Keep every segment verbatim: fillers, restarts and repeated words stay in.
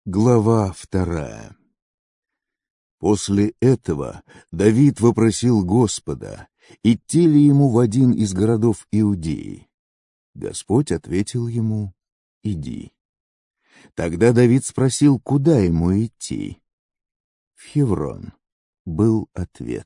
Глава вторая. После этого Давид вопросил Господа, идти ли ему в один из городов Иудеи. Господь ответил ему: «Иди». Тогда Давид спросил, куда ему идти. «В Хеврон», — был ответ.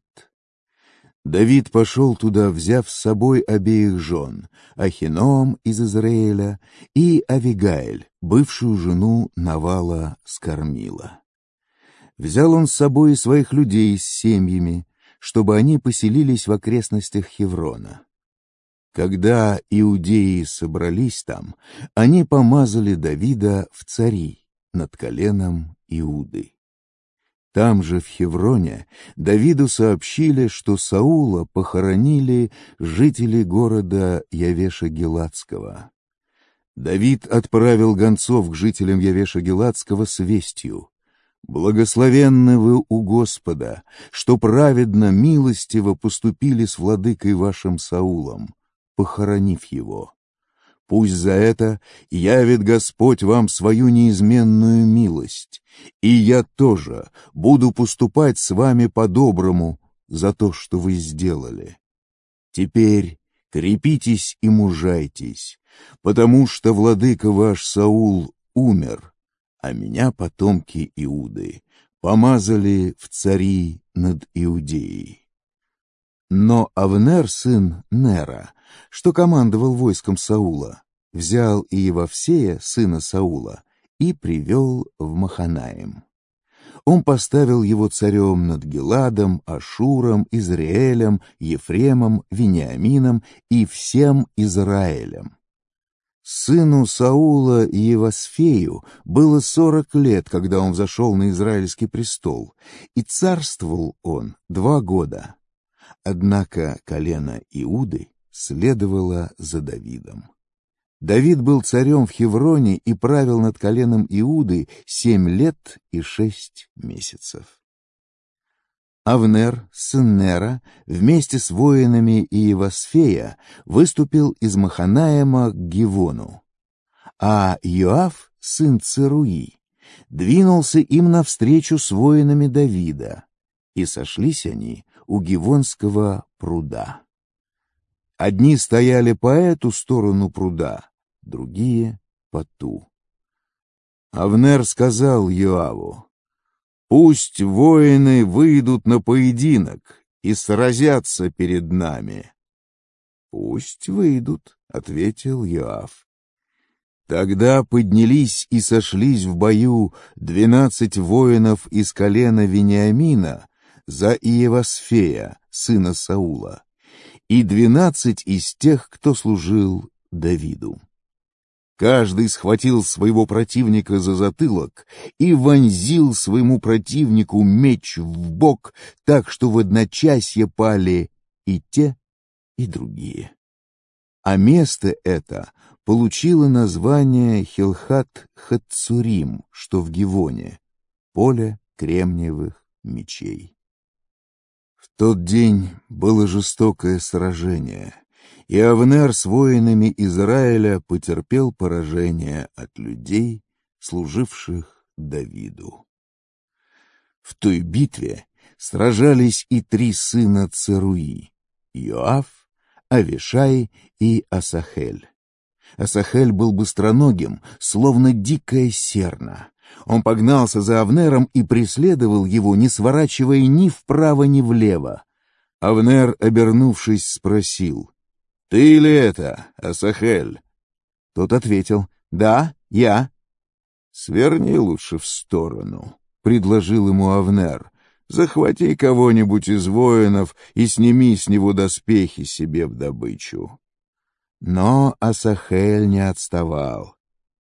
Давид пошел туда, взяв с собой обеих жен, Ахиноам из Израиля и Авигаиль, бывшую жену Навала с Кармила. Взял он с собой и своих людей с семьями, чтобы они поселились в окрестностях Хеврона. Когда иудеи собрались там, они помазали Давида в цари над коленом Иуды. Там же, в Хевроне, Давиду сообщили, что Саула похоронили жители города Явеша-Гиладского. Давид отправил гонцов к жителям Явеша-Гиладского с вестью: «Благословенны вы у Господа, что праведно, милостиво поступили с владыкой вашим Саулом, похоронив его. Пусть за это явит Господь вам свою неизменную милость, и я тоже буду поступать с вами по-доброму за то, что вы сделали. Теперь крепитесь и мужайтесь, потому что владыка ваш Саул умер, а меня потомки Иуды помазали в цари над Иудеей». Но Авнер, сын Нера, что командовал войском Саула, взял Иевовсея, сына Саула, и привел в Маханаим. Он поставил его царем над Гиладом, Ашуром, Израилем, Ефремом, Вениамином и всем Израилем. Сыну Саула Иевосфею было сорок лет, когда он взошел на израильский престол, и царствовал он два года. Однако колено Иуды следовало за Давидом. Давид был царем в Хевроне и правил над коленом Иуды семь лет и шесть месяцев. Авнер, сын Нера, вместе с воинами Иевосфея выступил из Маханаима к Гивону, а Йоав, сын Церуи, двинулся им навстречу с воинами Давида, и сошлись они у Гивонского пруда. Одни стояли по эту сторону пруда, другие — по ту. Авнер сказал Йоаву: «Пусть воины выйдут на поединок и сразятся перед нами». «Пусть выйдут», — ответил Йоав. Тогда поднялись и сошлись в бою двенадцать воинов из колена Вениамина за Иевосфея, сына Саула, и двенадцать из тех, кто служил Давиду. Каждый схватил своего противника за затылок и вонзил своему противнику меч в бок, так что в одночасье пали и те, и другие. А место это получило название Хилхат-Хацурим, что в Гивоне, поле кремниевых мечей. В тот день было жестокое сражение, и Авнер с воинами Израиля потерпел поражение от людей, служивших Давиду. В той битве сражались и три сына Церуи — Йоав, Авишай и Асахель. Асахель был быстроногим, словно дикая серна. Он погнался за Авнером и преследовал его, не сворачивая ни вправо, ни влево. Авнер, обернувшись, спросил: «Ты ли это, Асахель?» Тот ответил: «Да, я». «Сверни лучше в сторону», — предложил ему Авнер. «Захвати кого-нибудь из воинов и сними с него доспехи себе в добычу». Но Асахель не отставал.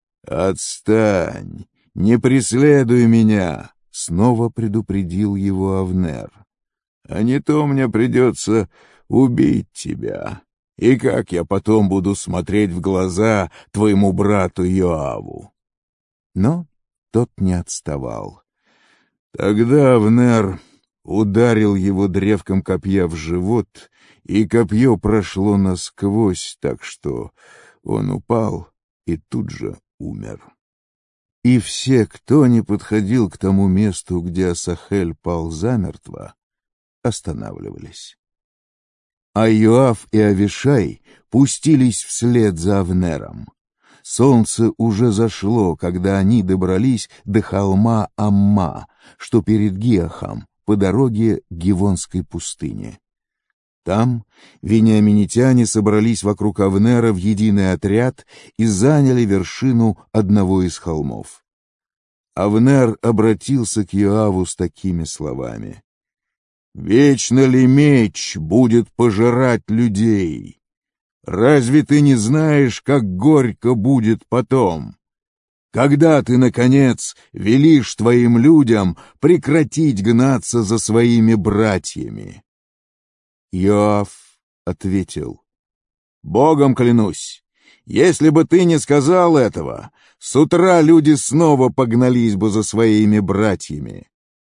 «Отстань! Не преследуй меня!» — снова предупредил его Авнер. «А не то мне придется убить тебя. И как я потом буду смотреть в глаза твоему брату Йоаву?» Но тот не отставал. Тогда Авнер ударил его древком копья в живот, и копье прошло насквозь, так что он упал и тут же умер. И все, кто не подходил к тому месту, где Асахель пал замертво, останавливались. А Йоав и Авишай пустились вслед за Авнером. Солнце уже зашло, когда они добрались до холма Амма, что перед Гиахом, по дороге к Гивонской пустыне. Там вениаминитяне собрались вокруг Авнера в единый отряд и заняли вершину одного из холмов. Авнер обратился к Йоаву с такими словами: «Вечно ли меч будет пожирать людей? Разве ты не знаешь, как горько будет потом? Когда ты, наконец, велишь твоим людям прекратить гнаться за своими братьями?» Йоав ответил: «Богом клянусь, если бы ты не сказал этого, с утра люди снова погнались бы за своими братьями».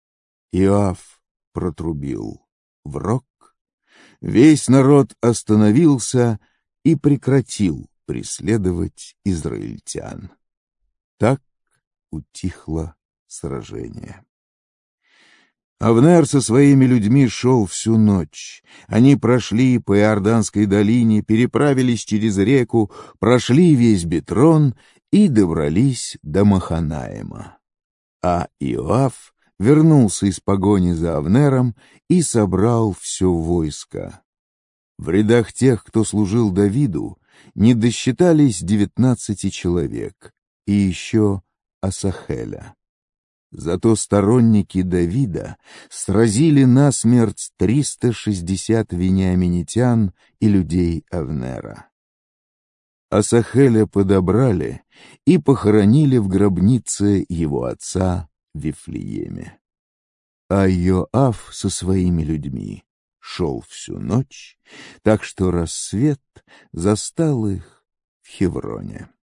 Йоав протрубил в рог, весь народ остановился и прекратил преследовать израильтян. Так утихло сражение. Авнер со своими людьми шел всю ночь. Они прошли по Иорданской долине, переправились через реку, прошли весь Битрон и добрались до Маханаима. А Иоав вернулся из погони за Авнером и собрал все войско. В рядах тех, кто служил Давиду, не досчитались девятнадцати человек, и еще Асахеля. Зато сторонники Давида сразили насмерть триста шестьдесят вениаминитян и людей Авнера. Асахеля подобрали и похоронили в гробнице его отца в Вифлееме. А Йоав со своими людьми шел всю ночь, так что рассвет застал их в Хевроне.